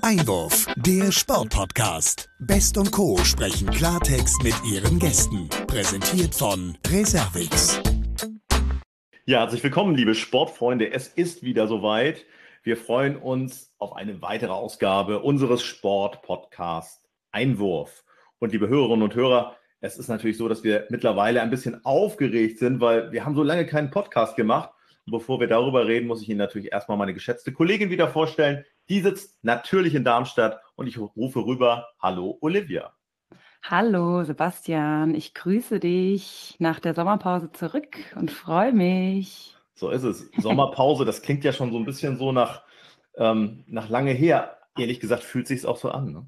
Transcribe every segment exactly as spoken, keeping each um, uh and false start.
Einwurf, der Sportpodcast. Best und Co. sprechen Klartext mit ihren Gästen. Präsentiert von Reservix. Ja, herzlich willkommen, liebe Sportfreunde. Es ist wieder soweit. Wir freuen uns auf eine weitere Ausgabe unseres Sportpodcasts Einwurf. Und liebe Hörerinnen und Hörer, es ist natürlich so, dass wir mittlerweile ein bisschen aufgeregt sind, weil wir haben so lange keinen Podcast gemacht. Und bevor wir darüber reden, muss ich Ihnen natürlich erstmal meine geschätzte Kollegin wieder vorstellen. Die sitzt natürlich in Darmstadt und ich rufe rüber. Hallo Olivia. Hallo Sebastian, ich grüße dich nach der Sommerpause zurück und freue mich. So ist es. Sommerpause, das klingt ja schon so ein bisschen so nach, ähm, nach lange her. Ehrlich gesagt fühlt sich es auch so an, ne?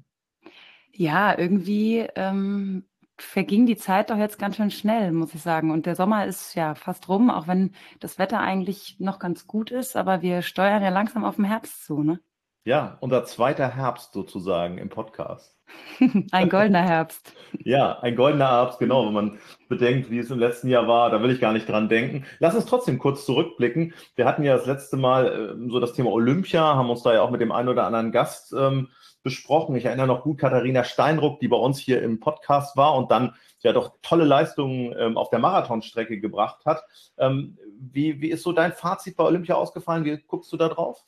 Ja, irgendwie ähm, verging die Zeit doch jetzt ganz schön schnell, muss ich sagen. Und der Sommer ist ja fast rum, auch wenn das Wetter eigentlich noch ganz gut ist, aber wir steuern ja langsam auf den Herbst zu, ne? Ja, unser zweiter Herbst sozusagen im Podcast. Ein goldener Herbst. Ja, ein goldener Herbst, genau, wenn man bedenkt, wie es im letzten Jahr war, da will ich gar nicht dran denken. Lass uns trotzdem kurz zurückblicken. Wir hatten ja das letzte Mal ähm, so das Thema Olympia, haben uns da ja auch mit dem einen oder anderen Gast ähm, besprochen. Ich erinnere noch gut Katharina Steinruck, die bei uns hier im Podcast war und dann ja doch tolle Leistungen ähm, auf der Marathonstrecke gebracht hat. Ähm, wie, wie ist so dein Fazit bei Olympia ausgefallen? Wie guckst du da drauf?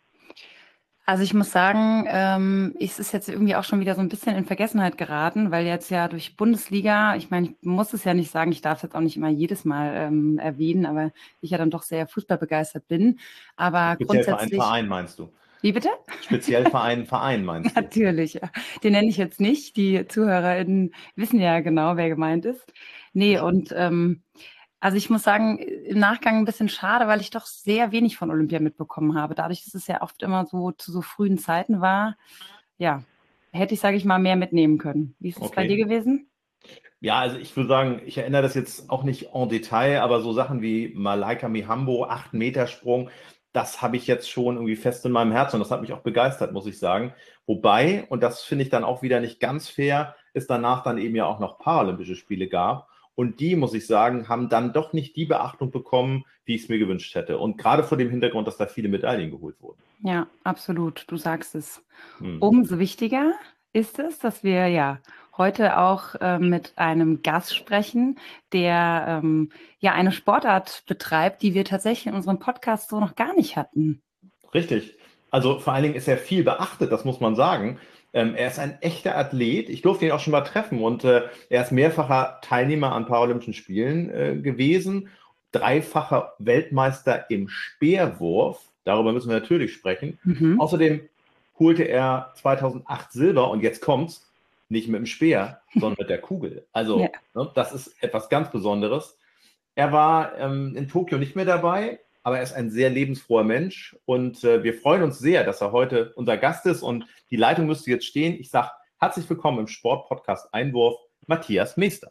Also ich muss sagen, ähm, es ist jetzt irgendwie auch schon wieder so ein bisschen in Vergessenheit geraten, weil jetzt ja durch Bundesliga, ich meine, ich muss es ja nicht sagen, ich darf es jetzt auch nicht immer jedes Mal ähm, erwähnen, aber ich ja dann doch sehr fußballbegeistert bin. Aber Speziell für einen grundsätzlich. Verein, meinst du? Wie bitte? Speziell für einen Verein, meinst du? Natürlich, ja. Den nenne ich jetzt nicht. Die ZuhörerInnen wissen ja genau, wer gemeint ist. Nee, und ähm, also ich muss sagen, im Nachgang ein bisschen schade, weil ich doch sehr wenig von Olympia mitbekommen habe. Dadurch, dass es ja oft immer so zu so frühen Zeiten war, ja, hätte ich, sage ich mal, mehr mitnehmen können. Wie ist es bei dir Okay. gewesen? Ja, also ich würde sagen, ich erinnere das jetzt auch nicht en Detail, aber so Sachen wie Malaika Mihambo, acht Meter Sprung, das habe ich jetzt schon irgendwie fest in meinem Herzen und das hat mich auch begeistert, muss ich sagen. Wobei, und das finde ich dann auch wieder nicht ganz fair, es danach dann eben ja auch noch Paralympische Spiele gab. Und die, muss ich sagen, haben dann doch nicht die Beachtung bekommen, wie ich es mir gewünscht hätte. Und gerade vor dem Hintergrund, dass da viele Medaillen geholt wurden. Ja, absolut. Du sagst es. Hm. Umso wichtiger ist es, dass wir ja heute auch äh, mit einem Gast sprechen, der ähm, ja eine Sportart betreibt, die wir tatsächlich in unserem Podcast so noch gar nicht hatten. Richtig. Also vor allen Dingen ist er viel beachtet, das muss man sagen. Ähm, er ist ein echter Athlet. Ich durfte ihn auch schon mal treffen und äh, er ist mehrfacher Teilnehmer an Paralympischen Spielen äh, gewesen, dreifacher Weltmeister im Speerwurf. Darüber müssen wir natürlich sprechen. Mhm. Außerdem holte er zweitausendacht Silber und jetzt kommt's, nicht mit dem Speer, sondern mit der Kugel. Also Ja. ne, das ist etwas ganz Besonderes. Er war ähm, in Tokio nicht mehr dabei, aber er ist ein sehr lebensfroher Mensch und äh, wir freuen uns sehr, dass er heute unser Gast ist und die Leitung müsste jetzt stehen. Ich sage herzlich willkommen im Sportpodcast Einwurf, Matthias Meester.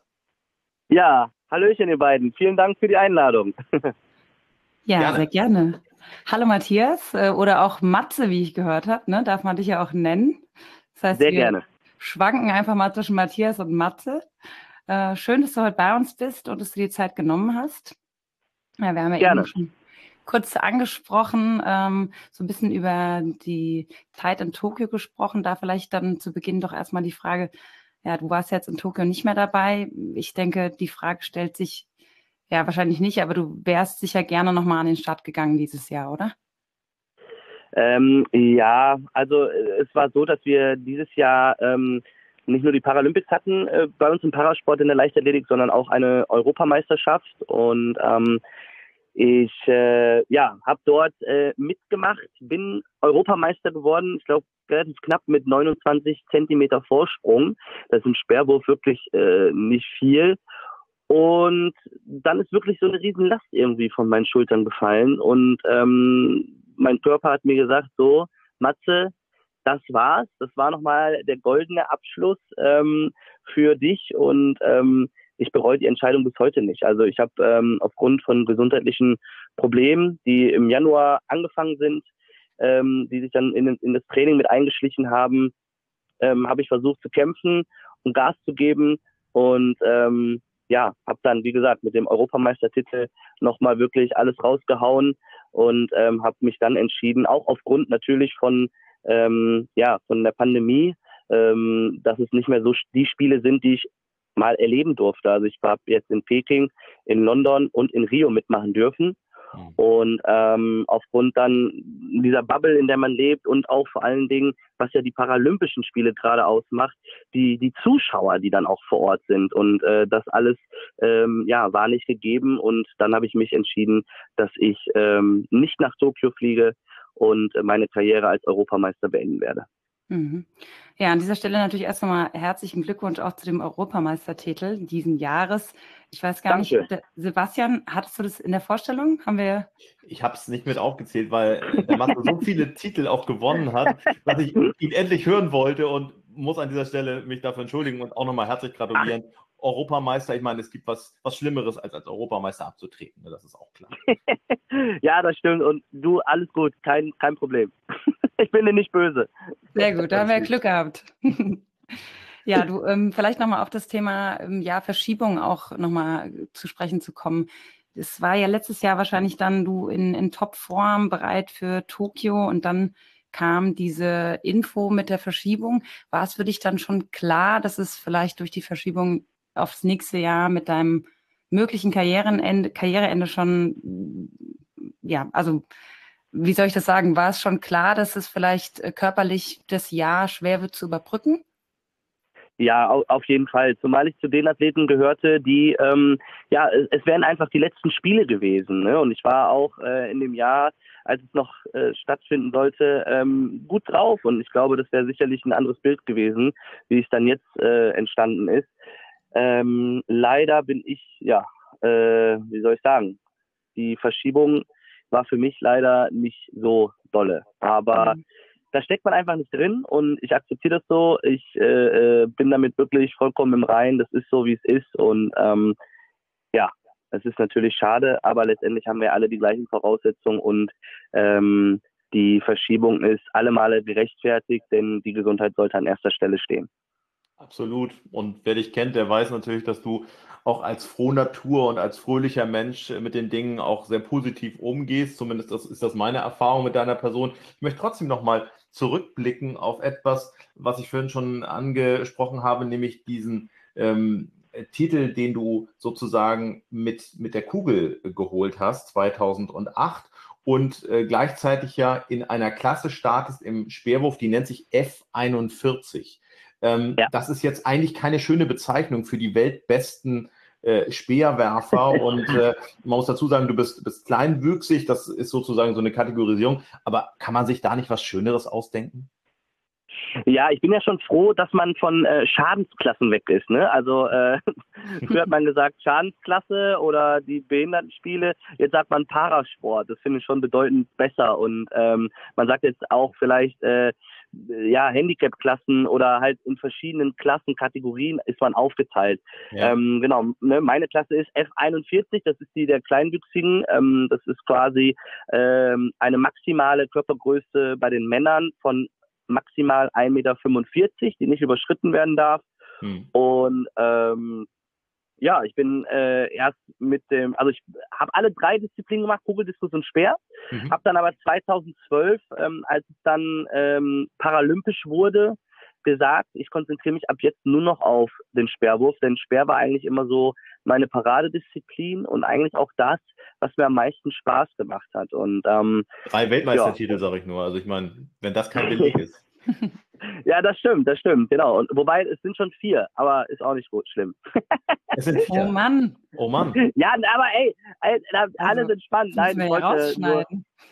Ja, hallöchen ihr beiden. Vielen Dank für die Einladung. Ja, Gerne. sehr gerne. Hallo Matthias äh, oder auch Matze, wie ich gehört habe, ne? Darf man dich ja auch nennen. Das heißt, Sehr wir gerne. schwanken einfach mal zwischen Matthias und Matze. Äh, schön, dass du heute bei uns bist und dass du dir Zeit genommen hast. Ja, wir haben ja Gerne. eben schon kurz angesprochen, ähm, so ein bisschen über die Zeit in Tokio gesprochen. Da vielleicht dann zu Beginn doch erstmal die Frage, ja, du warst jetzt in Tokio nicht mehr dabei. Ich denke, die Frage stellt sich ja wahrscheinlich nicht, aber du wärst sicher gerne nochmal an den Start gegangen dieses Jahr, oder? Ähm, ja, also äh, es war so, dass wir dieses Jahr ähm, nicht nur die Paralympics hatten äh, bei uns im Parasport in der Leichtathletik, sondern auch eine Europameisterschaft und ähm, ich äh, ja, habe dort äh, mitgemacht, bin Europameister geworden, ich glaube relativ knapp mit neunundzwanzig Zentimeter Vorsprung. Das ist im Speerwurf wirklich äh, nicht viel. Und dann ist wirklich so eine riesen Last irgendwie von meinen Schultern gefallen und ähm, mein Körper hat mir gesagt, so, Matze, das war's. Das war nochmal der goldene Abschluss ähm, für dich und ähm, ich bereue die Entscheidung bis heute nicht. Also ich habe ähm, aufgrund von gesundheitlichen Problemen, die im Januar angefangen sind, ähm, die sich dann in, in das Training mit eingeschlichen haben, ähm, habe ich versucht zu kämpfen und Gas zu geben und ähm, ja, habe dann, wie gesagt, mit dem Europameistertitel nochmal wirklich alles rausgehauen und ähm, habe mich dann entschieden, auch aufgrund natürlich von ähm, ja, von der Pandemie, ähm, dass es nicht mehr so die Spiele sind, die ich mal erleben durfte. Also ich habe jetzt in Peking, in London und in Rio mitmachen dürfen. Und ähm, aufgrund dann dieser Bubble, in der man lebt und auch vor allen Dingen, was ja die Paralympischen Spiele gerade ausmacht, die die Zuschauer, die dann auch vor Ort sind. Und äh, das alles ähm, ja war nicht gegeben. Und dann habe ich mich entschieden, dass ich ähm, nicht nach Tokio fliege und meine Karriere als Europameister beenden werde. Mhm. Ja, an dieser Stelle natürlich erst einmal herzlichen Glückwunsch auch zu dem Europameistertitel diesen Jahres. Ich weiß gar Danke. nicht, der, Sebastian, hattest du das in der Vorstellung? Haben wir? Ich habe es nicht mit aufgezählt, weil der Matze so viele Titel auch gewonnen hat, dass ich ihn endlich hören wollte und muss an dieser Stelle mich dafür entschuldigen und auch nochmal herzlich gratulieren. Ach. Europameister, ich meine, es gibt was, was Schlimmeres, als als Europameister abzutreten, das ist auch klar. Ja, das stimmt und du, alles gut, kein, kein Problem. Ich bin dir nicht böse. Sehr gut, da haben wir Glück gehabt. Ja, du, ähm, vielleicht nochmal auf das Thema ähm, ja, Verschiebung auch nochmal zu sprechen zu kommen. Es war ja letztes Jahr wahrscheinlich dann du in, in Topform bereit für Tokio und dann kam diese Info mit der Verschiebung. War es für dich dann schon klar, dass es vielleicht durch die Verschiebung aufs nächste Jahr mit deinem möglichen Karrierenende, Karriereende schon, ja, also wie soll ich das sagen, war es schon klar, dass es vielleicht körperlich das Jahr schwer wird zu überbrücken? Ja, auf jeden Fall. Zumal ich zu den Athleten gehörte, die, ähm, ja, es wären einfach die letzten Spiele gewesen. Ne? Und ich war auch äh, in dem Jahr, als es noch äh, stattfinden sollte, ähm, gut drauf. Und ich glaube, das wäre sicherlich ein anderes Bild gewesen, wie es dann jetzt äh, entstanden ist. Ähm, leider bin ich, ja, äh, wie soll ich sagen, die Verschiebung war für mich leider nicht so dolle. Aber mhm. da steckt man einfach nicht drin und ich akzeptiere das so. Ich äh, bin damit wirklich vollkommen im Reinen. Das ist so, wie es ist. Und ähm, ja, es ist natürlich schade, aber letztendlich haben wir alle die gleichen Voraussetzungen und ähm, die Verschiebung ist alle Male gerechtfertigt, denn die Gesundheit sollte an erster Stelle stehen. Absolut. Und wer dich kennt, der weiß natürlich, dass du auch als Frohnatur und als fröhlicher Mensch mit den Dingen auch sehr positiv umgehst. Zumindest das ist das meine Erfahrung mit deiner Person. Ich möchte trotzdem nochmal zurückblicken auf etwas, was ich vorhin schon angesprochen habe, nämlich diesen ähm, Titel, den du sozusagen mit, mit der Kugel geholt hast, zweitausendacht. Und äh, gleichzeitig ja in einer Klasse startest im Speerwurf, die nennt sich F einundvierzig. Ähm, ja. Das ist jetzt eigentlich keine schöne Bezeichnung für die weltbesten äh, Speerwerfer und äh, man muss dazu sagen, du bist, bist kleinwüchsig, das ist sozusagen so eine Kategorisierung, aber kann man sich da nicht was Schöneres ausdenken? Ja, ich bin ja schon froh, dass man von äh, Schadensklassen weg ist. Ne? Also äh, früher hat man gesagt Schadensklasse oder die Behindertenspiele. Jetzt sagt man Parasport. Das finde ich schon bedeutend besser. Und ähm, man sagt jetzt auch vielleicht äh, ja Handicap-Klassen oder halt in verschiedenen Klassenkategorien ist man aufgeteilt. Ja. Ähm, genau. Ne? Meine Klasse ist F einundvierzig. Das ist die der Kleinwüchsigen. Ähm, das ist quasi ähm, eine maximale Körpergröße bei den Männern von maximal ein Meter fünfundvierzig, die nicht überschritten werden darf. Hm. Und ähm, ja, ich bin äh, erst mit dem, also ich habe alle drei Disziplinen gemacht, Kugeldiskus und Speer, mhm. habe dann aber zweitausendzwölf, ähm, als es dann ähm, paralympisch wurde, gesagt, ich konzentriere mich ab jetzt nur noch auf den Speerwurf, denn Speer war eigentlich immer so meine Paradedisziplin und eigentlich auch das, was mir am meisten Spaß gemacht hat. Und ähm, drei Weltmeistertitel, ja. Sage ich nur. Also ich meine, wenn das kein Beleg ist. Ja, das stimmt, das stimmt, genau. Und wobei, es sind schon vier, aber ist auch nicht gut schlimm. Es sind vier. Oh Mann. Oh Mann. Ja, aber ey, ey alle also, sind spannend. Nein, ich wollte nur...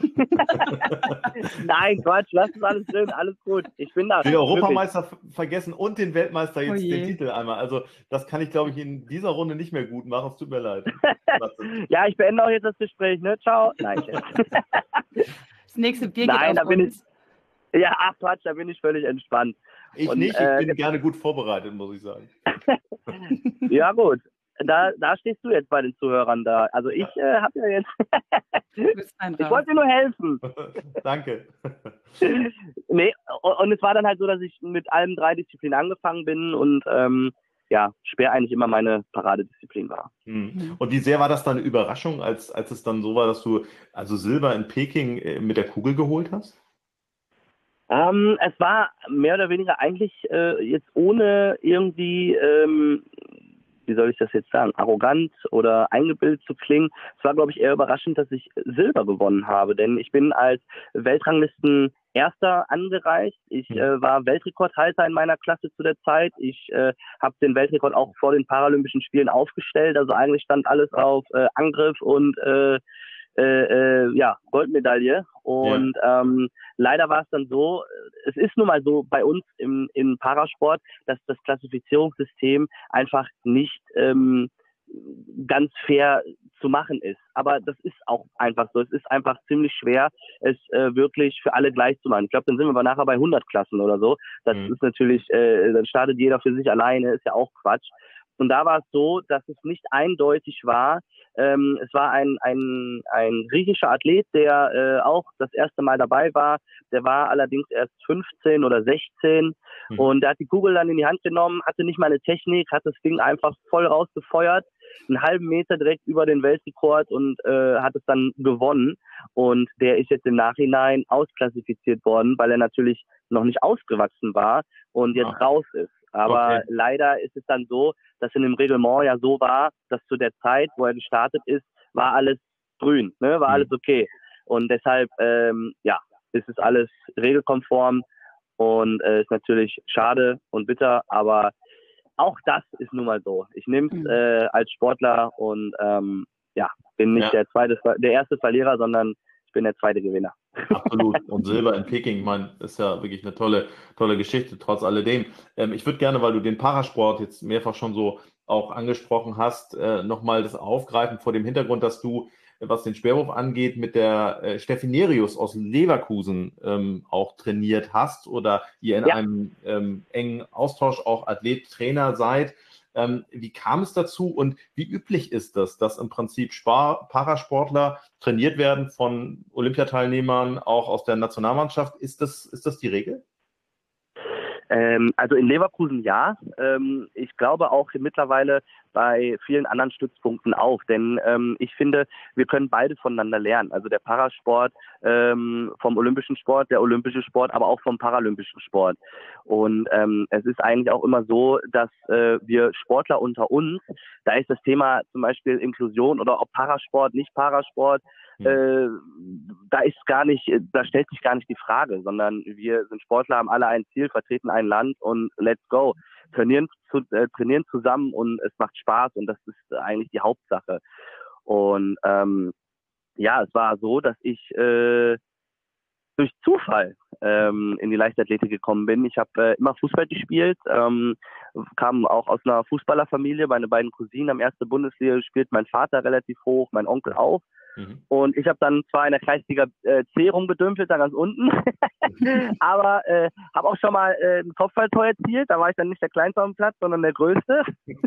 Nein, Quatsch, lass es alles drin, alles gut. Ich bin da. Den Europameister wirklich vergessen und den Weltmeister jetzt oh den Titel einmal. Also das kann ich, glaube ich, in dieser Runde nicht mehr gut machen. Es tut mir leid. Ja, ich beende auch jetzt das Gespräch, ne? Ciao. Nein, das nächste Bier Nein, geht da auf bin uns. ich. Ja, ach Quatsch, da bin ich völlig entspannt. Ich und, nicht, ich äh, bin gerne gut vorbereitet, muss ich sagen. Ja gut, da, da stehst du jetzt bei den Zuhörern da. Also ich äh, habe ja jetzt... Ich wollte dir nur helfen. Danke. Nee, und es war dann halt so, dass ich mit allen drei Disziplinen angefangen bin und ähm, ja, Speer eigentlich immer meine Paradedisziplin war. Mhm. Und wie sehr war das dann eine Überraschung, als, als es dann so war, dass du also Silber in Peking mit der Kugel geholt hast? Ähm, es war mehr oder weniger eigentlich äh, jetzt ohne irgendwie, ähm, wie soll ich das jetzt sagen, arrogant oder eingebildet zu klingen. Es war, glaube ich, eher überraschend, dass ich Silber gewonnen habe, denn ich bin als Weltranglisten Erster angereist. Ich äh, war Weltrekordhalter in meiner Klasse zu der Zeit. Ich äh, habe den Weltrekord auch vor den Paralympischen Spielen aufgestellt. Also eigentlich stand alles auf äh, Angriff und äh, Äh, äh, ja, Goldmedaille. Und ja. ähm, leider war es dann so, es ist nun mal so bei uns im, im Parasport, dass das Klassifizierungssystem einfach nicht ähm, ganz fair zu machen ist. Aber das ist auch einfach so. Es ist einfach ziemlich schwer, es äh, wirklich für alle gleich zu machen. Ich glaube, dann sind wir aber nachher bei hundert Klassen oder so. Das mhm. ist natürlich, äh, dann startet jeder für sich alleine, ist ja auch Quatsch. Und da war es so, dass es nicht eindeutig war. Ähm, es war ein, ein, ein griechischer Athlet, der äh, auch das erste Mal dabei war. Der war allerdings erst fünfzehn oder sechzehn. Mhm. Und der hat die Kugel dann in die Hand genommen, hatte nicht mal eine Technik, hat das Ding einfach voll rausgefeuert, einen halben Meter direkt über den Weltrekord und äh, hat es dann gewonnen. Und der ist jetzt im Nachhinein ausklassifiziert worden, weil er natürlich noch nicht ausgewachsen war und jetzt ah. raus ist. Aber okay. leider ist es dann so, dass in dem Reglement ja so war, dass zu der Zeit, wo er gestartet ist, war alles grün, ne? war mhm. alles okay. Und deshalb, ähm, ja, ist es alles regelkonform und äh, ist natürlich schade und bitter, aber auch das ist nun mal so. Ich nehme es mhm. äh, als Sportler und ähm, ja, bin nicht ja. der zweite, der erste Verlierer, sondern ich bin der zweite Gewinner. Absolut. Und Silber in Peking, ich meine, ist ja wirklich eine tolle, tolle Geschichte, trotz alledem. Ähm, ich würde gerne, weil du den Parasport jetzt mehrfach schon so auch angesprochen hast, äh, nochmal das aufgreifen vor dem Hintergrund, dass du, was den Speerwurf angeht, mit der äh, Steffi Nerius aus Leverkusen ähm, auch trainiert hast oder ihr in ja. einem ähm, engen Austausch auch Athlet-Trainer seid. Ähm, wie kam es dazu und wie üblich ist das, dass im Prinzip Spar- Parasportler trainiert werden von Olympiateilnehmern auch aus der Nationalmannschaft? Ist das, ist das die Regel? Ähm, also in Leverkusen ja. Ähm, ich glaube auch mittlerweile bei vielen anderen Stützpunkten auch. Denn ähm, ich finde, wir können beide voneinander lernen. Also der Parasport ähm, vom olympischen Sport, der olympische Sport, aber auch vom paralympischen Sport. Und ähm, es ist eigentlich auch immer so, dass äh, wir Sportler unter uns, da ist das Thema zum Beispiel Inklusion oder ob Parasport, nicht Parasport, Äh, da ist gar nicht, da stellt sich gar nicht die Frage, sondern wir sind Sportler, haben alle ein Ziel, vertreten ein Land und let's go. Trainieren, zu, äh, trainieren zusammen und es macht Spaß und das ist eigentlich die Hauptsache. Und ähm, ja, es war so, dass ich äh, durch Zufall ähm, in die Leichtathletik gekommen bin. Ich habe äh, immer Fußball gespielt, ähm, kam auch aus einer Fußballerfamilie. Meine beiden Cousinen haben erste Bundesliga gespielt, mein Vater relativ hoch, mein Onkel auch. Mhm. Und ich habe dann zwar in der Kreisliga äh, C rumgedümpelt, da ganz unten, aber äh, habe auch schon mal äh, ein Kopfballtor erzielt. Da war ich dann nicht der Kleinste am Platz, sondern der Größte.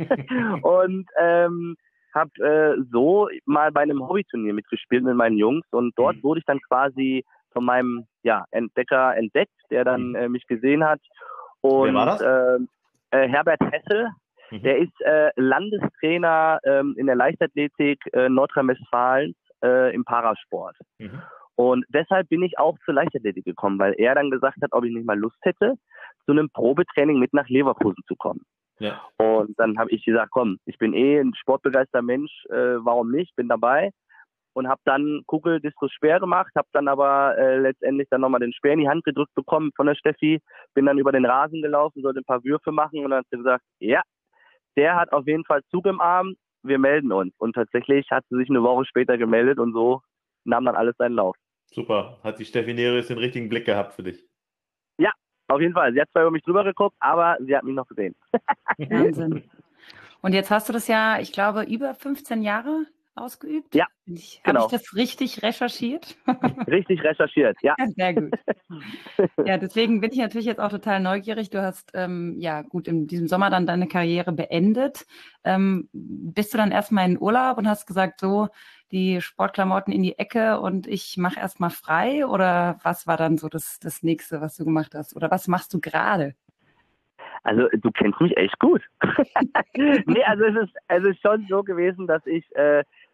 Und ähm, habe äh, so mal bei einem Hobbyturnier mitgespielt mit meinen Jungs. Und dort mhm. wurde ich dann quasi von meinem ja, Entdecker entdeckt, der dann äh, mich gesehen hat. Und, wer war das? Äh, äh, Herbert Hessel. Mhm. Der ist äh, Landestrainer ähm, in der Leichtathletik äh, Nordrhein-Westfalens äh, im Parasport. Mhm. Und deshalb bin ich auch zur Leichtathletik gekommen, weil er dann gesagt hat, ob ich nicht mal Lust hätte, zu einem Probetraining mit nach Leverkusen zu kommen. Ja. Und dann habe ich gesagt, komm, ich bin eh ein sportbegeisterter Mensch, äh, warum nicht, bin dabei. Und habe dann Kugel, Diskus, Speer gemacht, habe dann aber äh, letztendlich dann nochmal den Speer in die Hand gedrückt bekommen von der Steffi, bin dann über den Rasen gelaufen, sollte ein paar Würfe machen und dann hat sie gesagt, ja, der hat auf jeden Fall Zug im Arm, wir melden uns. Und tatsächlich hat sie sich eine Woche später gemeldet und so nahm dann alles seinen Lauf. Super, hat die Steffi Nerius den richtigen Blick gehabt für dich? Ja, auf jeden Fall. Sie hat zwar über mich drüber geguckt, aber sie hat mich noch gesehen. Wahnsinn. Und jetzt hast du das ja, ich glaube, über fünfzehn Jahre ausgeübt? Ja, ich, genau. Habe ich das richtig recherchiert? Richtig recherchiert, ja. Sehr gut. Ja, deswegen bin ich natürlich jetzt auch total neugierig. Du hast, ähm, ja gut, in diesem Sommer dann deine Karriere beendet. Ähm, bist du dann erstmal in Urlaub und hast gesagt, so, die Sportklamotten in die Ecke und ich mache erstmal frei? Oder was war dann so das, das Nächste, was du gemacht hast? Oder was machst du gerade? Also du kennst mich echt gut. Nee, also es ist, es ist schon so gewesen, dass ich, äh,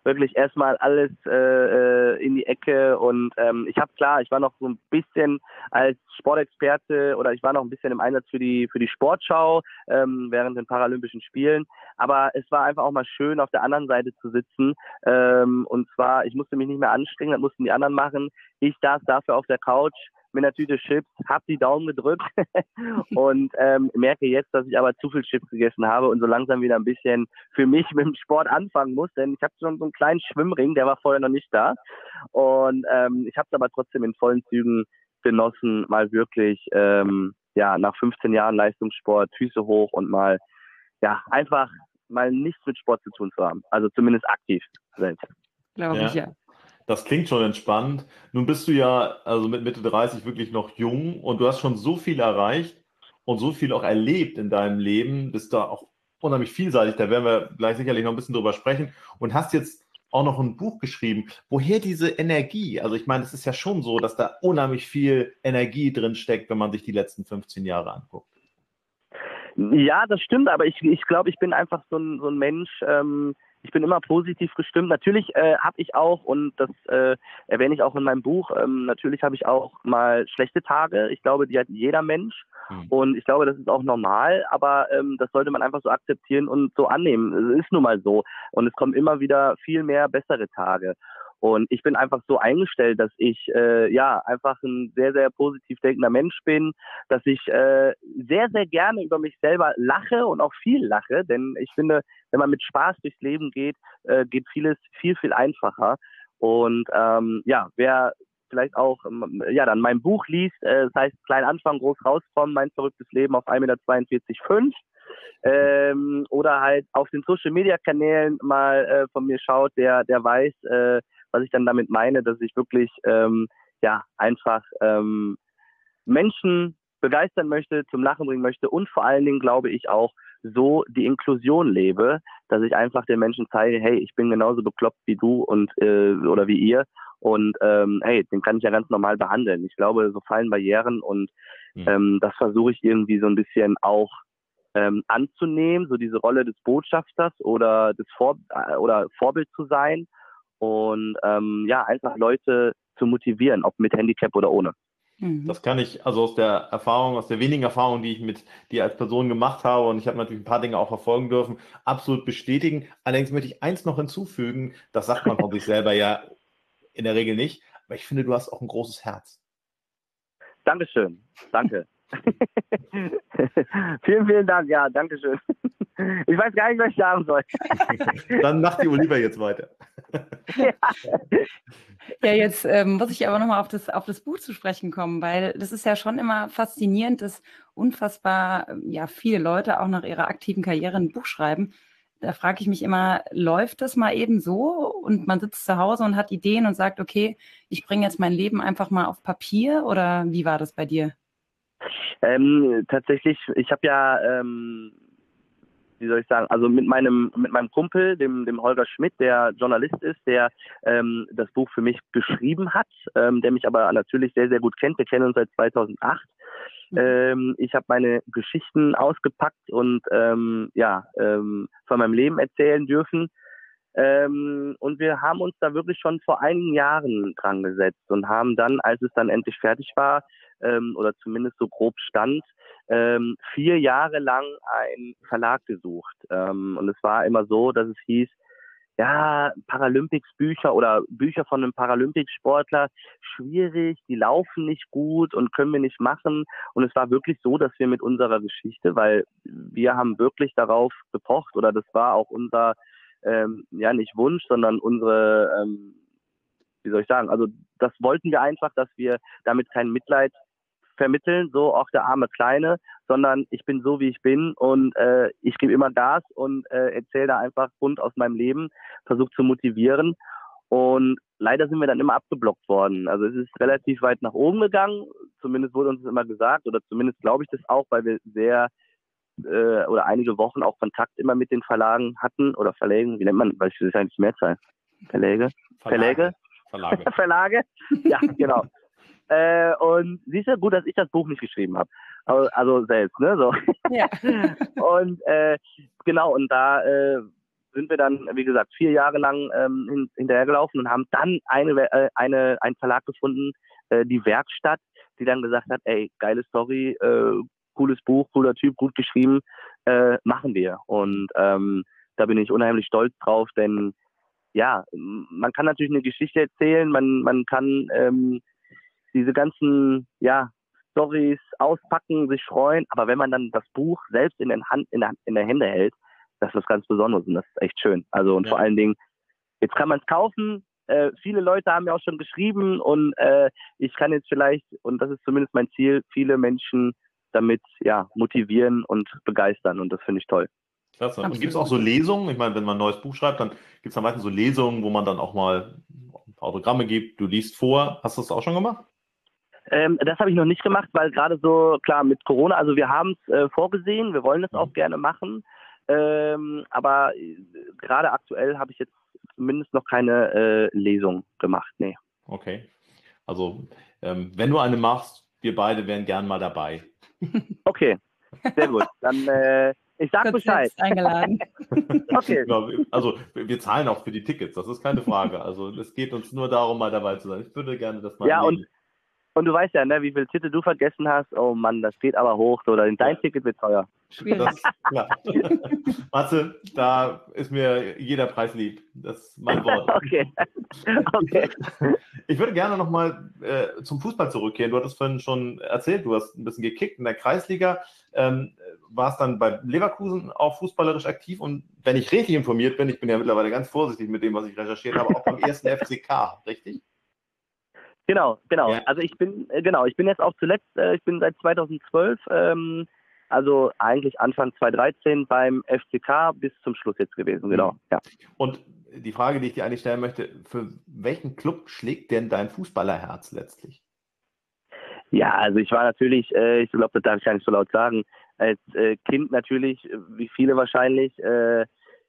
wirklich erstmal alles äh, in die Ecke und ähm, ich habe klar, ich war noch so ein bisschen als Sportexperte oder ich war noch ein bisschen im Einsatz für die für die Sportschau ähm, während den Paralympischen Spielen, aber es war einfach auch mal schön, auf der anderen Seite zu sitzen ähm, und zwar, ich musste mich nicht mehr anstrengen, das mussten die anderen machen, ich saß dafür auf der Couch mit einer Tüte Chips, hab die Daumen gedrückt und ähm, merke jetzt, dass ich aber zu viel Chips gegessen habe und so langsam wieder ein bisschen für mich mit dem Sport anfangen muss, denn ich habe schon so einen kleinen Schwimmring, der war vorher noch nicht da und ähm, ich habe es aber trotzdem in vollen Zügen genossen, mal wirklich ähm, ja nach fünfzehn Jahren Leistungssport Füße hoch und mal ja einfach mal nichts mit Sport zu tun zu haben, also zumindest aktiv selbst. Glaube ich, ja. Das klingt schon entspannt. Nun bist du ja also mit Mitte dreißig wirklich noch jung und du hast schon so viel erreicht und so viel auch erlebt in deinem Leben, bist da auch unheimlich vielseitig, da werden wir gleich sicherlich noch ein bisschen drüber sprechen und hast jetzt auch noch ein Buch geschrieben. Woher diese Energie? Also ich meine, es ist ja schon so, dass da unheimlich viel Energie drin steckt, wenn man sich die letzten fünfzehn Jahre anguckt. Ja, das stimmt, aber ich, ich glaube, ich bin einfach so ein, so ein Mensch, ähm, ich bin immer positiv gestimmt. Natürlich äh, habe ich auch, und das äh, erwähne ich auch in meinem Buch, ähm, natürlich habe ich auch mal schlechte Tage. Ich glaube, die hat jeder Mensch. Mhm. Und ich glaube, das ist auch normal, aber ähm, das sollte man einfach so akzeptieren und so annehmen. Es ist nun mal so. Und es kommen immer wieder viel mehr bessere Tage. Und ich bin einfach so eingestellt, dass ich äh, ja einfach ein sehr, sehr positiv denkender Mensch bin, dass ich äh, sehr, sehr gerne über mich selber lache und auch viel lache, denn ich finde, wenn man mit Spaß durchs Leben geht, äh, geht vieles viel, viel einfacher. Und ähm, ja, wer vielleicht auch ja dann mein Buch liest, äh, das heißt Klein anfangen, groß rauskommen, mein verrücktes Leben auf ein Meter zweiundvierzig Komma fünf. Ähm, oder halt auf den Social-Media-Kanälen mal äh, von mir schaut, der der weiß, äh, was ich dann damit meine, dass ich wirklich ähm, ja einfach ähm, Menschen begeistern möchte, zum Lachen bringen möchte und vor allen Dingen glaube ich auch so die Inklusion lebe, dass ich einfach den Menschen zeige, hey, ich bin genauso bekloppt wie du und äh, oder wie ihr und ähm, hey, den kann ich ja ganz normal behandeln. Ich glaube, so fallen Barrieren und mhm. ähm, das versuche ich irgendwie so ein bisschen auch ähm, anzunehmen, so diese Rolle des Botschafters oder des Vor äh, oder Vorbild zu sein und ähm, ja, einfach Leute zu motivieren, ob mit Handicap oder ohne. Das kann ich also aus der Erfahrung, aus der wenigen Erfahrung, die ich mit dir als Person gemacht habe, und ich habe natürlich ein paar Dinge auch verfolgen dürfen, absolut bestätigen. Allerdings möchte ich eins noch hinzufügen, das sagt man von sich selber ja in der Regel nicht, aber ich finde, du hast auch ein großes Herz. Dankeschön, danke. vielen, vielen Dank, ja, danke schön. Ich weiß gar nicht, was ich sagen soll. Dann mach die Oliver jetzt weiter. Ja, ja jetzt ähm, muss ich aber nochmal auf das, auf das Buch zu sprechen kommen, weil das ist ja schon immer faszinierend, dass unfassbar ja, viele Leute auch nach ihrer aktiven Karriere ein Buch schreiben. Da frage ich mich immer, läuft das mal eben so und man sitzt zu Hause und hat Ideen und sagt, okay, ich bringe jetzt mein Leben einfach mal auf Papier, oder wie war das bei dir? Ähm, tatsächlich, ich habe ja, ähm, wie soll ich sagen, also mit meinem mit meinem Kumpel, dem dem Holger Schmidt, der Journalist ist, der ähm, das Buch für mich geschrieben hat, ähm, der mich aber natürlich sehr, sehr gut kennt. Wir kennen uns seit zweitausendacht. Mhm. Ähm, ich habe meine Geschichten ausgepackt und ähm, ja ähm, von meinem Leben erzählen dürfen. Ähm, und wir haben uns da wirklich schon vor einigen Jahren dran gesetzt und haben dann, als es dann endlich fertig war, ähm, oder zumindest so grob stand, ähm, vier Jahre lang einen Verlag gesucht. Ähm, und es war immer so, dass es hieß, ja, Paralympics-Bücher oder Bücher von einem Paralympics-Sportler, schwierig, die laufen nicht gut und können wir nicht machen. Und es war wirklich so, dass wir mit unserer Geschichte, weil wir haben wirklich darauf gepocht, oder das war auch unser Ähm, ja, nicht Wunsch, sondern unsere, ähm, wie soll ich sagen, also das wollten wir einfach, dass wir damit kein Mitleid vermitteln, so auch der arme Kleine, sondern ich bin so, wie ich bin und äh, ich gebe immer Gas und äh, erzähle da einfach bunt aus meinem Leben, versuche zu motivieren und leider sind wir dann immer abgeblockt worden. Also es ist relativ weit nach oben gegangen, zumindest wurde uns das immer gesagt oder zumindest glaube ich das auch, weil wir sehr äh, oder einige Wochen auch Kontakt immer mit den Verlagen hatten oder Verlägen, wie nennt man, weil ich das eigentlich Mehrzahl? Verläge? Verläge? Verlage. Verlage? Ja, genau. äh, und siehst du, gut, dass ich das Buch nicht geschrieben habe. Also, also selbst, ne? So. Ja. Und äh, genau, und da äh, sind wir dann, wie gesagt, vier Jahre lang ähm, hin, hinterhergelaufen und haben dann eine, äh, eine, einen Verlag gefunden, äh, die Werkstatt, die dann gesagt hat, ey, geile Story, äh, cooles Buch, cooler Typ, gut geschrieben, äh, machen wir. Und ähm, da bin ich unheimlich stolz drauf, denn ja, man kann natürlich eine Geschichte erzählen, man, man kann ähm, diese ganzen, ja, Storys auspacken, sich freuen, aber wenn man dann das Buch selbst in den Hand, in der, in der Hände hält, das ist was ganz Besonderes und das ist echt schön. Also und ja. vor allen Dingen, jetzt kann man es kaufen, äh, viele Leute haben ja auch schon geschrieben und äh, ich kann jetzt vielleicht, und das ist zumindest mein Ziel, viele Menschen damit ja motivieren und begeistern und das finde ich toll. Klasse. Und gibt es auch so Lesungen? Ich meine, wenn man ein neues Buch schreibt, dann gibt es dann meistens so Lesungen, wo man dann auch mal ein paar Autogramme gibt, du liest vor. Hast du das auch schon gemacht? Ähm, das habe ich noch nicht gemacht, weil gerade so, klar, mit Corona, also wir haben es äh, vorgesehen, wir wollen es auch gerne machen, ähm, aber äh, gerade aktuell habe ich jetzt zumindest noch keine äh, Lesung gemacht, nee. Okay, also ähm, wenn du eine machst, wir beide wären gern mal dabei. Okay, sehr gut, dann äh, ich sag Bescheid. Eingeladen. Okay. Ja, also wir zahlen auch für die Tickets, das ist keine Frage, also es geht uns nur darum, mal dabei zu sein. Ich würde gerne das mal ja, erleben. Und Und du weißt ja, ne, wie viele Titel du vergessen hast. Oh Mann, das geht aber hoch. So, dein ja. Ticket wird teuer. Das ist klar. Matze, da ist mir jeder Preis lieb. Das ist mein Wort. Okay. okay. Ich würde gerne nochmal äh, zum Fußball zurückkehren. Du hattest vorhin schon erzählt, du hast ein bisschen gekickt in der Kreisliga. Ähm, warst dann bei Leverkusen auch fußballerisch aktiv. Und wenn ich richtig informiert bin, ich bin ja mittlerweile ganz vorsichtig mit dem, was ich recherchiert habe, auch beim ersten F C K, richtig? Genau, genau. Ja. Also ich bin, äh, genau, ich bin jetzt auch zuletzt, äh, ich bin seit zweitausendzwölf, ähm, also eigentlich Anfang zweitausenddreizehn beim F C K bis zum Schluss jetzt gewesen, genau. Mhm. Ja. Und die Frage, die ich dir eigentlich stellen möchte, für welchen Club schlägt denn dein Fußballerherz letztlich? Ja, also ich war natürlich, äh, ich glaube, das darf ich gar nicht so laut sagen, als äh, Kind natürlich, wie viele wahrscheinlich, äh,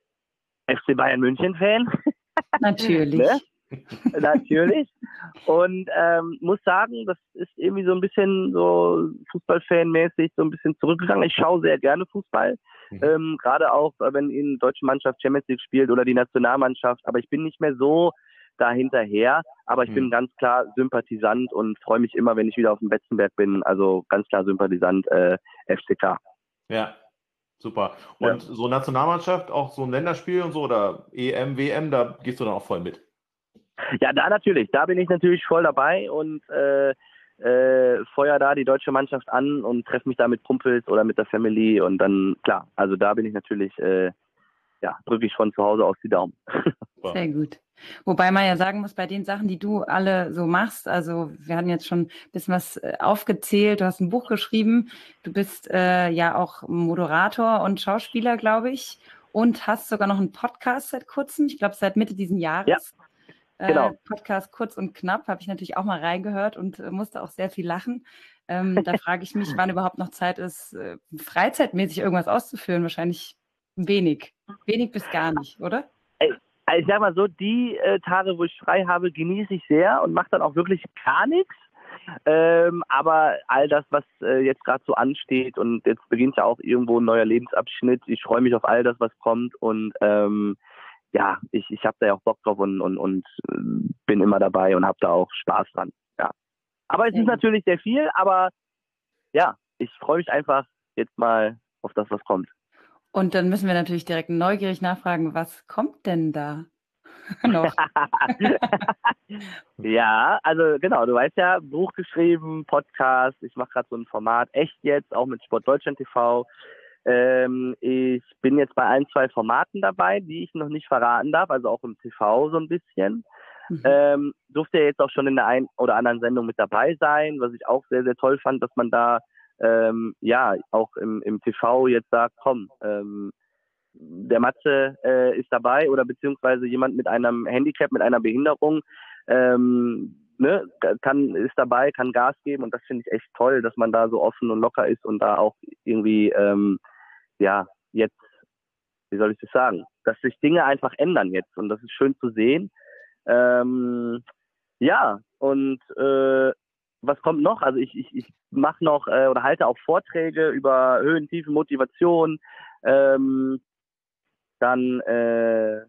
F C Bayern München-Fan. Natürlich. Ne? Natürlich. Und ähm, muss sagen, das ist irgendwie so ein bisschen so Fußballfan-mäßig so ein bisschen zurückgegangen. Ich schaue sehr gerne Fußball. Mhm. Ähm, gerade auch, wenn die deutsche Mannschaft Champions League spielt oder die Nationalmannschaft. Aber ich bin nicht mehr so dahinterher. Aber ich mhm. bin ganz klar Sympathisant und freue mich immer, wenn ich wieder auf dem Betzenberg bin. Also ganz klar Sympathisant äh, F C K. Ja. Super. Und ja. so Nationalmannschaft, auch so ein Länderspiel und so oder E M, W M, da gehst du dann auch voll mit? Ja, da natürlich. Da bin ich natürlich voll dabei und äh, äh, feuer da die deutsche Mannschaft an und treffe mich da mit Kumpels oder mit der Family und dann, klar, also da bin ich natürlich, äh, ja, drücke ich von zu Hause aus die Daumen. Sehr gut. Wobei man ja sagen muss, bei den Sachen, die du alle so machst, also wir hatten jetzt schon ein bisschen was aufgezählt, du hast ein Buch geschrieben, du bist äh, ja auch Moderator und Schauspieler, glaube ich, und hast sogar noch einen Podcast seit kurzem, ich glaube seit Mitte diesen Jahres. Ja. Genau. Äh, Podcast Kurz und Knapp, habe ich natürlich auch mal reingehört und äh, musste auch sehr viel lachen. Ähm, da frage ich mich, wann überhaupt noch Zeit ist, äh, freizeitmäßig irgendwas auszuführen. Wahrscheinlich wenig. Wenig bis gar nicht, oder? Ich sag mal so, die äh, Tage, wo ich frei habe, genieße ich sehr und mache dann auch wirklich gar nichts. Ähm, aber all das, was äh, jetzt gerade so ansteht und jetzt beginnt ja auch irgendwo ein neuer Lebensabschnitt. Ich freue mich auf all das, was kommt und ähm, ja, ich, ich habe da ja auch Bock drauf und, und, und bin immer dabei und habe da auch Spaß dran. Ja. Aber es ist natürlich sehr viel, aber ja, ich freue mich einfach jetzt mal auf das, was kommt. Und dann müssen wir natürlich direkt neugierig nachfragen, was kommt denn da noch? Ja, also genau, du weißt ja, Buch geschrieben, Podcast, ich mache gerade so ein Format, echt jetzt, auch mit Sport Deutschland T V. Ähm, ich bin jetzt bei ein, zwei Formaten dabei, die ich noch nicht verraten darf, also auch im T V so ein bisschen. Mhm. Ähm, durfte ja jetzt auch schon in der einen oder anderen Sendung mit dabei sein, was ich auch sehr, sehr toll fand, dass man da ähm, ja auch im, im T V jetzt sagt, komm, ähm, der Matze äh, ist dabei oder beziehungsweise jemand mit einem Handicap, mit einer Behinderung, ähm, ne, kann, ist dabei, kann Gas geben und das finde ich echt toll, dass man da so offen und locker ist und da auch irgendwie, ähm, ja, jetzt, wie soll ich das sagen, dass sich Dinge einfach ändern jetzt und das ist schön zu sehen. Ähm, ja, und äh, was kommt noch? Also ich, ich, ich mache noch äh, oder halte auch Vorträge über Höhen, Tiefen, Motivation, ähm, dann äh,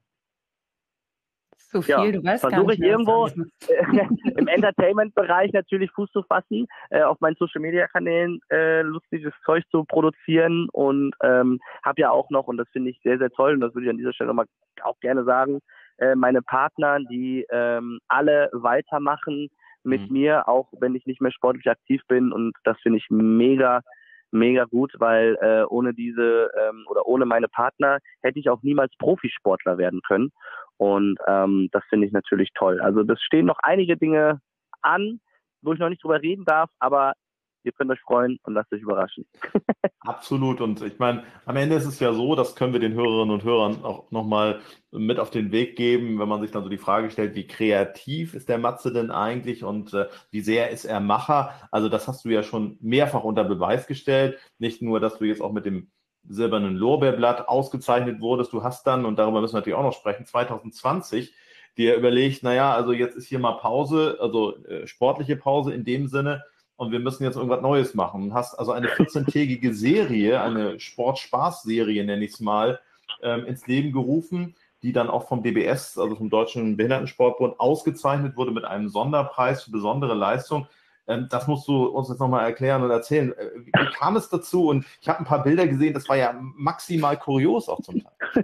so viel, ja, du weißt gar versuche nicht ich mehr, was irgendwo du alles machst. im Entertainment-Bereich natürlich Fuß zu fassen, äh, auf meinen Social-Media-Kanälen äh, lustiges Zeug zu produzieren und ähm, habe ja auch noch, und das finde ich sehr, sehr toll, und das würde ich an dieser Stelle mal auch gerne sagen, äh, meine Partner, die ähm, alle weitermachen mit Mhm. mir, auch wenn ich nicht mehr sportlich aktiv bin, und das finde ich mega, mega gut, weil äh, ohne diese ähm, oder ohne meine Partner hätte ich auch niemals Profisportler werden können. Und ähm, das finde ich natürlich toll. Also das stehen noch einige Dinge an, wo ich noch nicht drüber reden darf, aber ihr könnt euch freuen und lasst euch überraschen. Absolut. Und ich meine, am Ende ist es ja so, das können wir den Hörerinnen und Hörern auch nochmal mit auf den Weg geben, wenn man sich dann so die Frage stellt, wie kreativ ist der Matze denn eigentlich und äh, wie sehr ist er Macher? Also das hast du ja schon mehrfach unter Beweis gestellt. Nicht nur, dass du jetzt auch mit dem silbernen Lorbeerblatt ausgezeichnet wurdest. Du hast dann, und darüber müssen wir natürlich auch noch sprechen, zwanzig zwanzig dir überlegt, naja, also jetzt ist hier mal Pause, also äh, sportliche Pause in dem Sinne, und wir müssen jetzt irgendwas Neues machen. Du hast also eine vierzehntägige Serie, eine Sport-Spaß-Serie, nenne ich es mal, ähm, ins Leben gerufen, die dann auch vom D B S, also vom Deutschen Behindertensportbund, ausgezeichnet wurde mit einem Sonderpreis für besondere Leistung. Ähm, das musst du uns jetzt nochmal erklären und erzählen. Äh, Wie, wie kam es dazu? Und ich habe ein paar Bilder gesehen, das war ja maximal kurios auch zum Teil.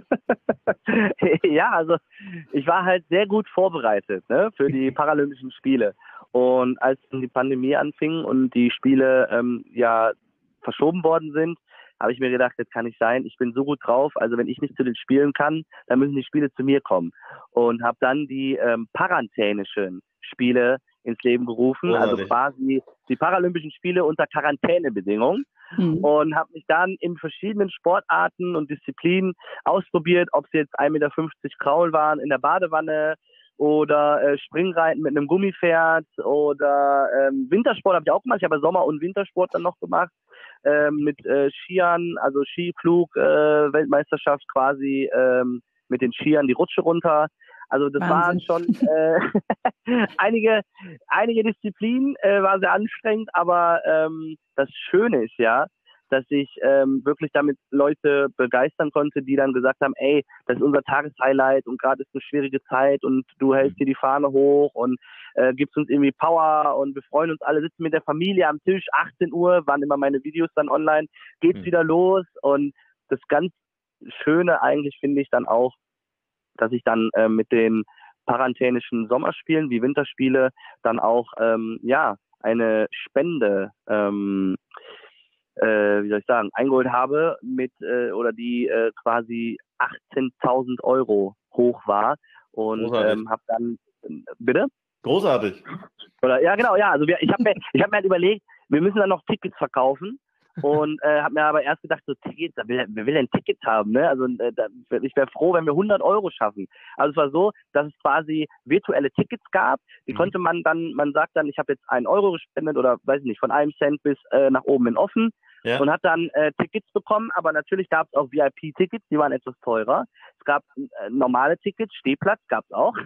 Ja, also ich war halt sehr gut vorbereitet, ne, für die Paralympischen Spiele. Und als die Pandemie anfing und die Spiele ähm, ja verschoben worden sind, habe ich mir gedacht, das kann nicht sein. Ich bin so gut drauf, also wenn ich nicht zu den Spielen kann, dann müssen die Spiele zu mir kommen. Und habe dann die ähm, parantänischen Spiele ins Leben gerufen, also Großartig. quasi die Paralympischen Spiele unter Quarantänebedingungen. Mhm. Und habe mich dann in verschiedenen Sportarten und Disziplinen ausprobiert, ob es jetzt ein Meter fünfzig Kraul waren in der Badewanne oder äh, Springreiten mit einem Gummipferd oder ähm, Wintersport habe ich auch gemacht. Ich habe Sommer- und Wintersport dann noch gemacht ähm, mit äh, Skiern, also Skiflug, äh, Weltmeisterschaft quasi ähm, mit den Skiern die Rutsche runter. Also das Wahnsinn. waren schon äh, einige, einige Disziplinen, äh, war sehr anstrengend, aber ähm, das Schöne ist ja, dass ich ähm, wirklich damit Leute begeistern konnte, die dann gesagt haben, ey, das ist unser Tageshighlight und gerade ist eine schwierige Zeit und du hältst hier die Fahne hoch und äh, gibst uns irgendwie Power und wir freuen uns alle, sitzen mit der Familie am Tisch, achtzehn Uhr, waren immer meine Videos dann online, geht's Mhm. wieder los. Und das ganz Schöne eigentlich finde ich dann auch, dass ich dann äh, mit den parantänischen Sommerspielen, wie Winterspiele, dann auch ähm, ja eine Spende, ähm, äh, wie soll ich sagen, eingeholt habe mit äh, oder die äh, quasi achtzehntausend Euro hoch war und Großartig. ähm, habe dann bitte Großartig. oder ja genau ja also wir, ich habe mir ich habe mir halt überlegt, wir müssen dann noch Tickets verkaufen. Und äh, habe mir aber erst gedacht, so Tickets, wer will, wer will denn Tickets haben, ne? Also äh, da, ich wäre froh, wenn wir hundert Euro schaffen. Also es war so, dass es quasi virtuelle Tickets gab. Die Mhm. konnte man dann, man sagt dann, ich habe jetzt einen Euro gespendet oder weiß ich nicht, von einem Cent bis äh, nach oben in offen. Ja. Und hat dann äh, Tickets bekommen, aber natürlich gab es auch V I P-Tickets, die waren etwas teurer. Es gab äh, normale Tickets, Stehplatz gab es auch.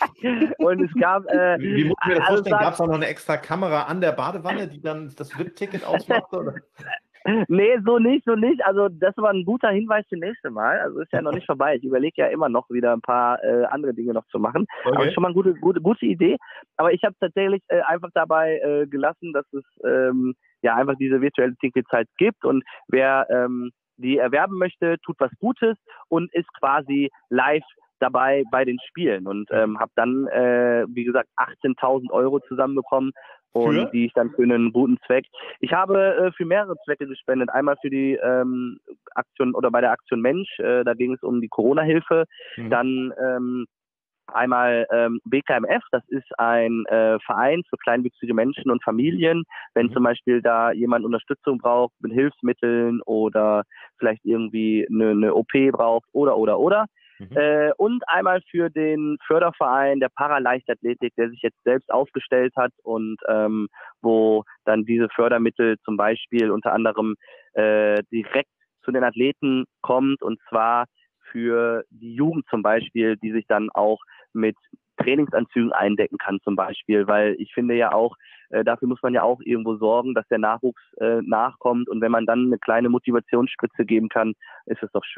Und es gab äh, Wie, wie muss ich mir das also vorstellen? es war- Gab es auch noch eine extra Kamera an der Badewanne, die dann das V I P-Ticket ausmachte? Oder? Nee, so nicht, so nicht. Also das war ein guter Hinweis für nächste Mal. Also ist ja noch nicht vorbei. Ich überlege ja immer noch wieder ein paar äh, andere Dinge noch zu machen. Okay. Aber ist schon mal eine gute, gute, gute Idee. Aber ich habe tatsächlich äh, einfach dabei äh, gelassen, dass es ähm, ja einfach diese virtuelle Tickets halt gibt und wer ähm, die erwerben möchte, tut was Gutes und ist quasi live dabei bei den Spielen und ähm, habe dann, äh, wie gesagt, achtzehntausend Euro zusammenbekommen und Für? die ich dann für einen guten Zweck. Ich habe äh, für mehrere Zwecke gespendet. Einmal für die ähm, Aktion oder bei der Aktion Mensch, äh, da ging es um die Corona-Hilfe. Mhm. Dann ähm, einmal ähm, B K M F, das ist ein äh, Verein für kleinwüchsige Menschen und Familien. Wenn Mhm. zum Beispiel da jemand Unterstützung braucht mit Hilfsmitteln oder vielleicht irgendwie eine, eine O P braucht oder, oder, oder. Mhm. Äh, und einmal für den Förderverein der Paraleichtathletik, der sich jetzt selbst aufgestellt hat und ähm, wo dann diese Fördermittel zum Beispiel unter anderem äh, direkt zu den Athleten kommt und zwar für die Jugend zum Beispiel, die sich dann auch mit Trainingsanzügen eindecken kann zum Beispiel, weil ich finde ja auch, äh, dafür muss man ja auch irgendwo sorgen, dass der Nachwuchs äh, nachkommt und wenn man dann eine kleine Motivationsspritze geben kann, ist es doch schön.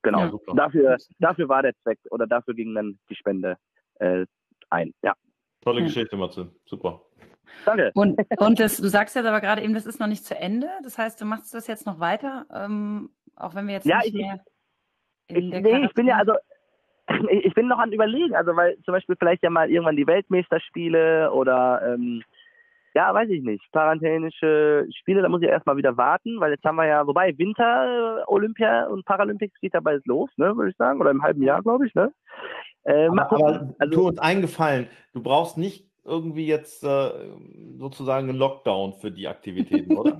Genau. Ja. super. Dafür, dafür war der Zweck oder dafür ging dann die Spende äh, ein. Ja. Tolle Ja. Geschichte, Matze. Super. Danke. Und, und das, du sagst jetzt aber gerade eben, das ist noch nicht zu Ende. Das heißt, du machst das jetzt noch weiter, ähm, auch wenn wir jetzt Ja, nicht ich- mehr Ich, in der nee, ich bin ja Quarantäne- also, ich ich bin noch an überlegen, also weil zum Beispiel vielleicht ja mal irgendwann die Weltmeisterspiele oder ähm, ja, weiß ich nicht, quarantänische Spiele, da muss ich erstmal wieder warten, weil jetzt haben wir ja, wobei Winter, äh, Olympia und Paralympics geht dabei jetzt los, ne, würde ich sagen, oder im halben Jahr, glaube ich, ne? Äh, mal Aber, gucken. aber also, tu uns einen Gefallen. Du brauchst nicht irgendwie jetzt äh, sozusagen einen Lockdown für die Aktivitäten, oder?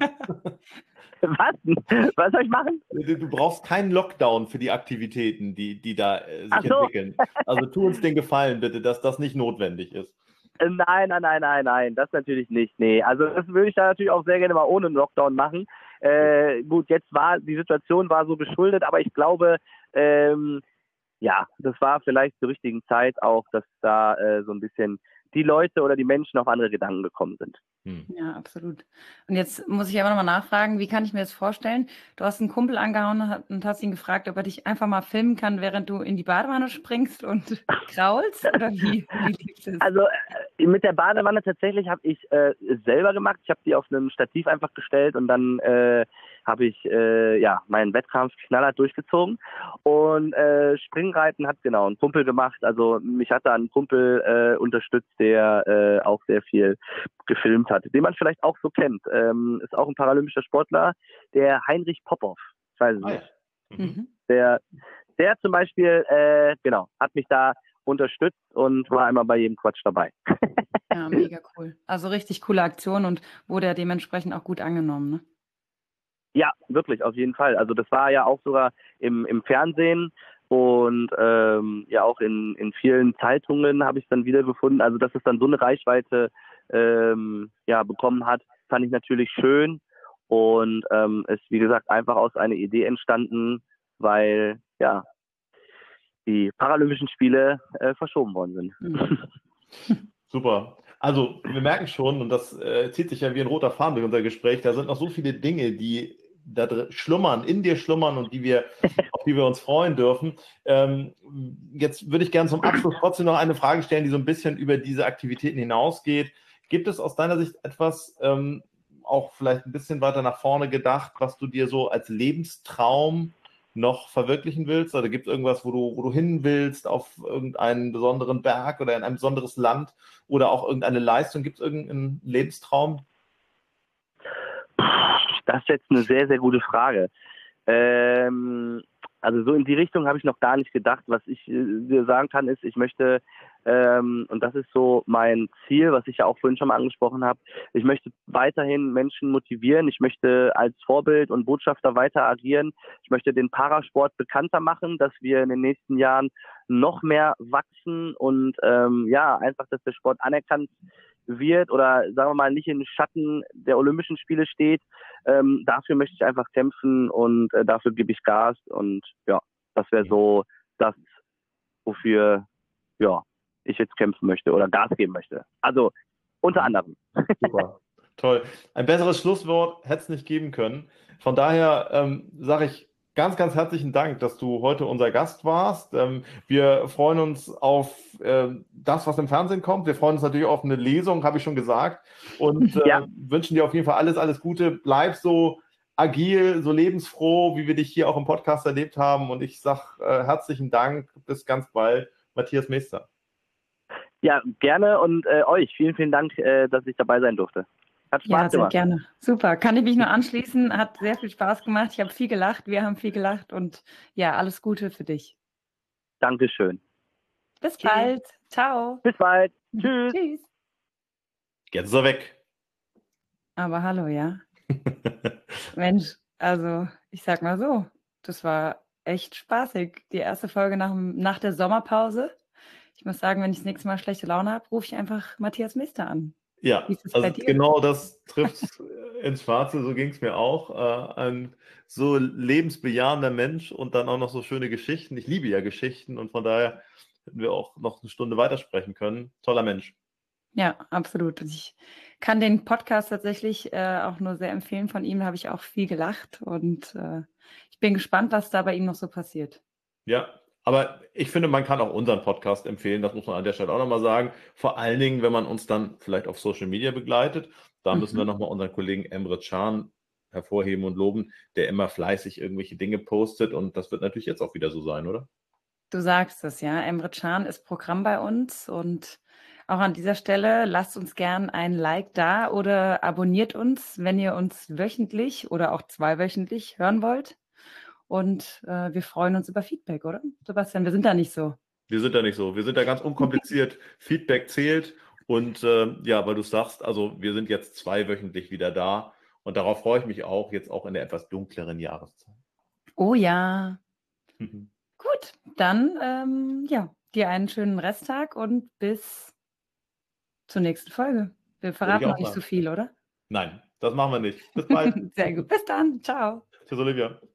was? Was soll ich machen? Du, du brauchst keinen Lockdown für die Aktivitäten, die, die da äh, sich Ach so. entwickeln. Also tu uns den Gefallen bitte, dass das nicht notwendig ist. Äh, Nein, nein, nein, nein, nein, das natürlich nicht. Nee, also das würde ich da natürlich auch sehr gerne mal ohne einen Lockdown machen. Äh, gut, jetzt war die Situation war so geschuldet, aber ich glaube, ähm, ja, das war vielleicht zur richtigen Zeit auch, dass da äh, so ein bisschen die Leute oder die Menschen auf andere Gedanken gekommen sind. Hm. Ja, absolut. Und jetzt muss ich aber nochmal nachfragen, wie kann ich mir das vorstellen? Du hast einen Kumpel angehauen und hat- und hast ihn gefragt, ob er dich einfach mal filmen kann, während du in die Badewanne springst und kraulst? Oder wie, wie lief das? Also äh, mit der Badewanne tatsächlich habe ich äh, selber gemacht. Ich habe die auf einem Stativ einfach gestellt und dann äh, habe ich äh, ja meinen Wettkampf knallhart durchgezogen. Und äh, Springreiten hat genau ein Kumpel gemacht. Also mich hat da ein Kumpel äh, unterstützt, der äh, auch sehr viel gefilmt hat, den man vielleicht auch so kennt. Ähm, ist auch ein paralympischer Sportler, der Heinrich Popov. Ich weiß es Ah, ja. nicht. Mhm. Mhm. Der, der zum Beispiel, äh, genau, hat mich da unterstützt und war einmal bei jedem Quatsch dabei. Ja, mega cool. Also richtig coole Aktion und wurde ja dementsprechend auch gut angenommen, ne? Ja, wirklich, auf jeden Fall. Also das war ja auch sogar im, im Fernsehen und ähm, ja auch in, in vielen Zeitungen habe ich es dann wiedergefunden. Also dass es dann so eine Reichweite ähm, ja, bekommen hat, fand ich natürlich schön und ähm, ist, wie gesagt, einfach aus einer Idee entstanden, weil ja die Paralympischen Spiele äh, verschoben worden sind. Mhm. Super. Also wir merken schon, und das äh, zieht sich ja wie ein roter Faden durch unser Gespräch, da sind noch so viele Dinge, die da drin schlummern, in dir schlummern und die wir, auf die wir uns freuen dürfen. Ähm, jetzt würde ich gerne zum Abschluss trotzdem noch eine Frage stellen, die so ein bisschen über diese Aktivitäten hinausgeht. Gibt es aus deiner Sicht etwas, ähm, auch vielleicht ein bisschen weiter nach vorne gedacht, was du dir so als Lebenstraum noch verwirklichen willst? Oder gibt es irgendwas, wo du, wo du hin willst, auf irgendeinen besonderen Berg oder in ein besonderes Land oder auch irgendeine Leistung? Gibt es irgendeinen Lebenstraum? Das ist jetzt eine sehr, sehr gute Frage. Ähm, also so in die Richtung habe ich noch gar nicht gedacht. Was ich äh, dir sagen kann, ist, ich möchte, ähm, und das ist so mein Ziel, was ich ja auch vorhin schon mal angesprochen habe, ich möchte weiterhin Menschen motivieren. Ich möchte als Vorbild und Botschafter weiter agieren. Ich möchte den Parasport bekannter machen, dass wir in den nächsten Jahren noch mehr wachsen und ähm, ja, einfach, dass der Sport anerkannt wird oder sagen wir mal nicht in den Schatten der Olympischen Spiele steht. Ähm, dafür möchte ich einfach kämpfen und äh, dafür gebe ich Gas und ja, das wäre so das, wofür ja, ich jetzt kämpfen möchte oder Gas geben möchte. Also unter anderem. Super, toll. Ein besseres Schlusswort hätte es nicht geben können. Von daher ähm, sage ich ganz, ganz herzlichen Dank, dass du heute unser Gast warst. Ähm, wir freuen uns auf äh, das, was im Fernsehen kommt. Wir freuen uns natürlich auf eine Lesung, habe ich schon gesagt. Und äh, Ja. wünschen dir auf jeden Fall alles, alles Gute. Bleib so agil, so lebensfroh, wie wir dich hier auch im Podcast erlebt haben. Und ich sage äh, herzlichen Dank. Bis ganz bald. Matthias Meester. Ja, gerne und äh, euch. Vielen, vielen Dank, äh, dass ich dabei sein durfte. Hat Spaß Ja, sehr gemacht. gerne. Super. Kann ich mich nur anschließen. Hat sehr viel Spaß gemacht. Ich habe viel gelacht. Wir haben viel gelacht. Und ja, alles Gute für dich. Dankeschön. Bis Tschüss. bald. Ciao. Bis bald. Tschüss. Tschüss. Jetzt ist er weg. Aber hallo, ja. Mensch, also ich sag mal so, das war echt spaßig. Die erste Folge nach, dem- nach der Sommerpause. Ich muss sagen, wenn ich das nächste Mal schlechte Laune habe, rufe ich einfach Matthias Mister an. Ja, Wie ist es bei also dir? genau das trifft ins Schwarze, so ging es mir auch. Äh, ein so lebensbejahender Mensch und dann auch noch so schöne Geschichten. Ich liebe ja Geschichten und von daher hätten wir auch noch eine Stunde weitersprechen können. Toller Mensch. Ja, absolut. Und ich kann den Podcast tatsächlich äh, auch nur sehr empfehlen von ihm. Da habe ich auch viel gelacht und äh, ich bin gespannt, was da bei ihm noch so passiert. Ja, aber ich finde, man kann auch unseren Podcast empfehlen, das muss man an der Stelle auch nochmal sagen. Vor allen Dingen, wenn man uns dann vielleicht auf Social Media begleitet. Da müssen wir Mhm. nochmal unseren Kollegen Emre Can hervorheben und loben, der immer fleißig irgendwelche Dinge postet. Und das wird natürlich jetzt auch wieder so sein, oder? Du sagst es, ja. Emre Can ist Programm bei uns und auch an dieser Stelle lasst uns gern ein Like da oder abonniert uns, wenn ihr uns wöchentlich oder auch zweiwöchentlich hören wollt. Und äh, wir freuen uns über Feedback, oder? Sebastian, wir sind da nicht so. Wir sind da nicht so. Wir sind da ganz unkompliziert. Feedback zählt. Und äh, ja, weil du sagst, also wir sind jetzt zweiwöchentlich wieder da. Und darauf freue ich mich auch, jetzt auch in der etwas dunkleren Jahreszeit. Oh ja. Mhm. Gut, dann ähm, ja, dir einen schönen Resttag und bis zur nächsten Folge. Wir Würde ich verraten noch auch nicht so sagen. viel, oder? Nein, das machen wir nicht. Bis bald. Sehr gut. Bis dann. Ciao. Tschüss, Olivia.